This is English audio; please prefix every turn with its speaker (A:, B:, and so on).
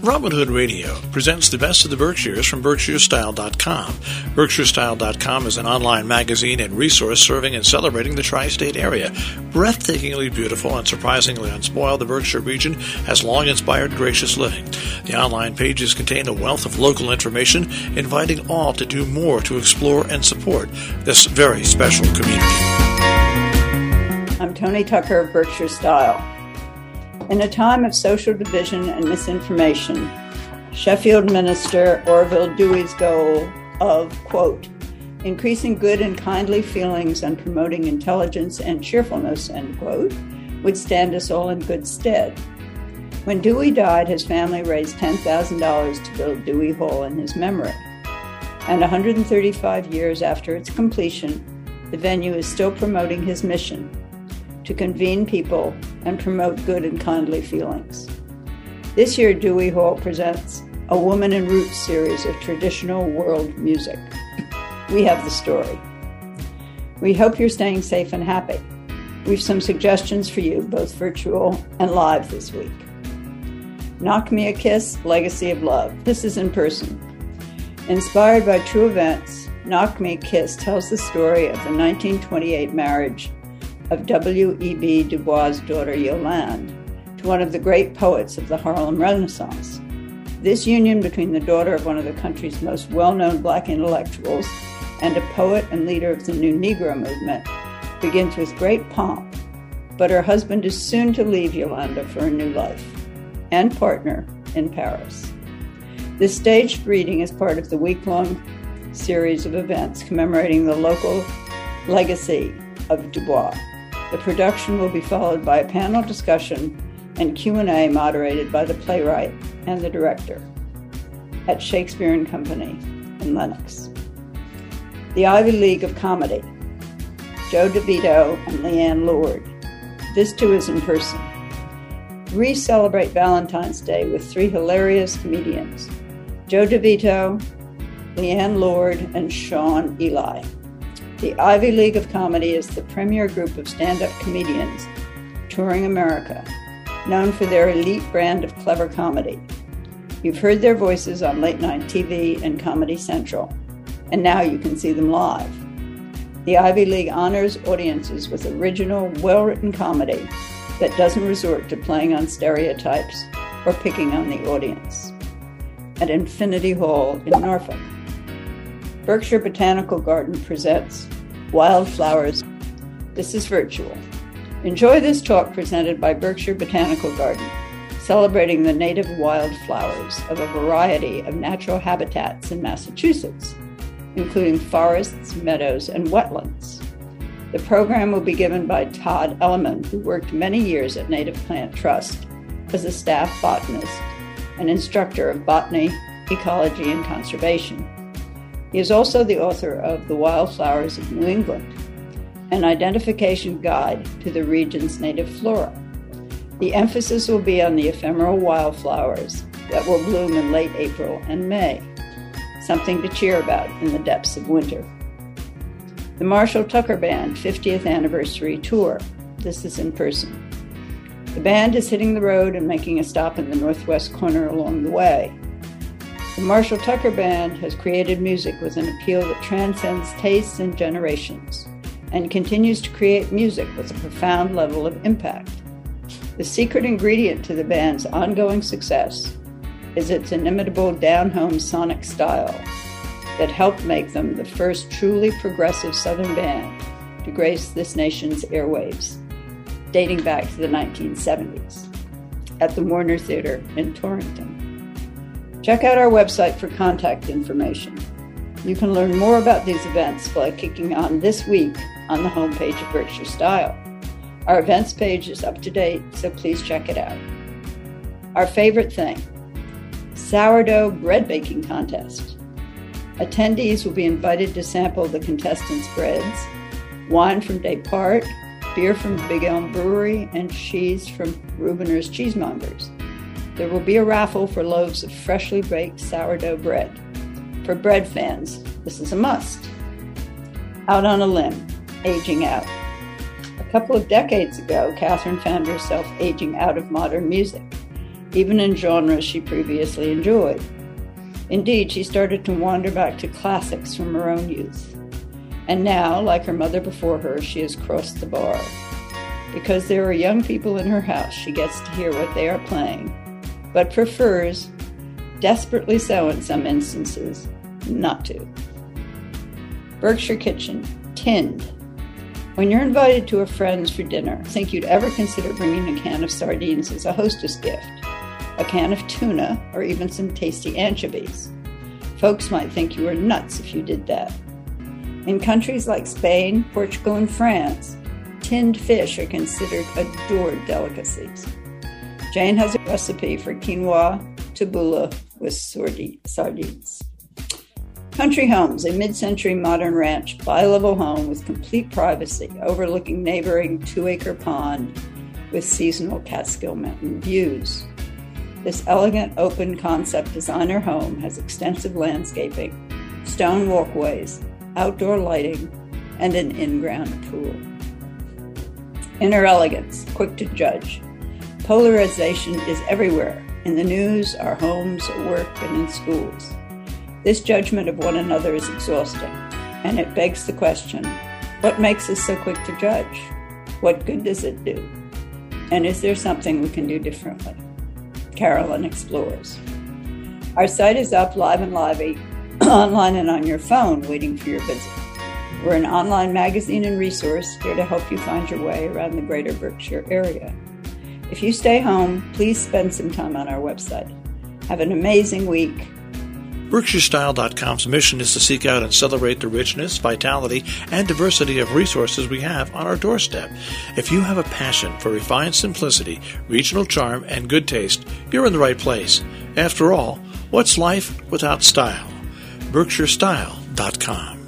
A: Robin Hood Radio presents the best of the Berkshires from BerkshireStyle.com. BerkshireStyle.com is an online magazine and resource serving and celebrating the tri-state area. Breathtakingly beautiful and surprisingly unspoiled, the Berkshire region has long inspired gracious living. The online pages contain a wealth of local information, inviting all to do more to explore and support this very special community.
B: I'm Tony Tucker of Berkshire Style. In a time of social division and misinformation, Sheffield Minister Orville Dewey's goal of, quote, increasing good and kindly feelings and promoting intelligence and cheerfulness, end quote, would stand us all in good stead. When Dewey died, his family raised $10,000 to build Dewey Hall in his memory. And 135 years after its completion, the venue is still promoting his mission to convene people and promote good and kindly feelings. This year, Dewey Hall presents a Woman in Roots series of traditional world music. We have the story. We hope you're staying safe and happy. We've some suggestions for you, both virtual and live this week. Knock Me a Kiss, Legacy of Love. This is in person. Inspired by true events, Knock Me a Kiss tells the story of the 1928 marriage of W.E.B. Du Bois' daughter Yolande to one of the great poets of the Harlem Renaissance. This union between the daughter of one of the country's most well-known black intellectuals and a poet and leader of the new Negro movement begins with great pomp, but her husband is soon to leave Yolande for a new life and partner in Paris. This staged reading is part of the week-long series of events commemorating the local legacy of Du Bois. The production will be followed by a panel discussion and Q&A moderated by the playwright and the director at Shakespeare and Company in Lenox. The Ivy League of Comedy, Joe DeVito and Leanne Lord. This too is in person. Re-celebrate Valentine's Day with three hilarious comedians, Joe DeVito, Leanne Lord, and Sean Eli. The Ivy League of Comedy is the premier group of stand-up comedians touring America, known for their elite brand of clever comedy. You've heard their voices on late-night TV and Comedy Central, and now you can see them live. The Ivy League honors audiences with original, well-written comedy that doesn't resort to playing on stereotypes or picking on the audience. At Infinity Hall in Norfolk, Berkshire Botanical Garden presents Wildflowers. This is virtual. Enjoy this talk presented by Berkshire Botanical Garden, celebrating the native wildflowers of a variety of natural habitats in Massachusetts, including forests, meadows, and wetlands. The program will be given by Todd Elliman, who worked many years at Native Plant Trust as a staff botanist and instructor of botany, ecology, and conservation. He is also the author of The Wildflowers of New England, an identification guide to the region's native flora. The emphasis will be on the ephemeral wildflowers that will bloom in late April and May, something to cheer about in the depths of winter. The Marshall Tucker Band 50th Anniversary Tour. This is in person. The band is hitting the road and making a stop in the northwest corner along the way. The Marshall Tucker Band has created music with an appeal that transcends tastes and generations, and continues to create music with a profound level of impact. The secret ingredient to the band's ongoing success is its inimitable down-home sonic style that helped make them the first truly progressive Southern band to grace this nation's airwaves, dating back to the 1970s, at the Warner Theater in Torrington. Check out our website for contact information. You can learn more about these events by clicking on This Week on the homepage of Berkshire Style. Our events page is up to date, so please check it out. Our favorite thing, sourdough bread baking contest. Attendees will be invited to sample the contestants' breads, wine from Despart, beer from Big Elm Brewery, and cheese from Rubener's Cheesemongers. There will be a raffle for loaves of freshly baked sourdough bread. For bread fans, this is a must. Out on a limb, aging out. A couple of decades ago, Catherine found herself aging out of modern music even in genres she previously enjoyed. Indeed, she started to wander back to classics from her own youth. And now, like her mother before her, she has crossed the bar. Because there are young people in her house, she gets to hear what they are playing, but prefers, desperately so in some instances, not to. Berkshire Kitchen, tinned. When you're invited to a friend's for dinner, think you'd ever consider bringing a can of sardines as a hostess gift, a can of tuna, or even some tasty anchovies. Folks might think you were nuts if you did that. In countries like Spain, Portugal, and France, tinned fish are considered adored delicacies. Jane has a recipe for quinoa tabbouleh with sardines. Country Homes, a mid-century modern ranch bi-level home with complete privacy overlooking neighboring 2-acre pond with seasonal Catskill Mountain views. This elegant, open-concept designer home has extensive landscaping, stone walkways, outdoor lighting, and an in-ground pool. Inner elegance, quick to judge. Polarization is everywhere, in the news, our homes, at work, and in schools. This judgment of one another is exhausting, and it begs the question, what makes us so quick to judge? What good does it do? And is there something we can do differently? Carolyn explores. Our site is up live and lively, online and on your phone, waiting for your visit. We're an online magazine and resource here to help you find your way around the greater Berkshire area. If you stay home, please spend some time on our website. Have an amazing week.
A: BerkshireStyle.com's mission is to seek out and celebrate the richness, vitality, and diversity of resources we have on our doorstep. If you have a passion for refined simplicity, regional charm, and good taste, you're in the right place. After all, what's life without style? BerkshireStyle.com.